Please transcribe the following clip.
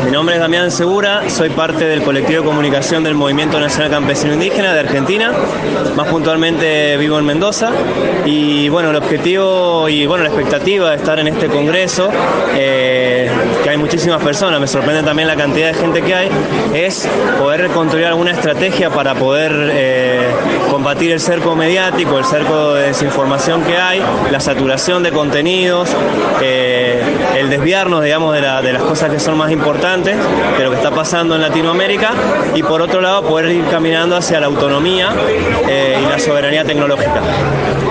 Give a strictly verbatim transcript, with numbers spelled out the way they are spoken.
Mi nombre es Damián Segura, soy parte del colectivo de comunicación del Movimiento Nacional Campesino Indígena de Argentina, más puntualmente vivo en Mendoza, y bueno, el objetivo y bueno, la expectativa de estar en este congreso, eh, que hay muchísimas personas, me sorprende también la cantidad de gente que hay, es poder construir alguna estrategia para poder eh, combatir el cerco mediático, el cerco de desinformación que hay, la saturación de contenidos, eh, el desviarnos, digamos, de, la, de las cosas que son más importantes, de lo que está pasando en Latinoamérica, y por otro lado poder ir caminando hacia la autonomía eh, y la soberanía tecnológica.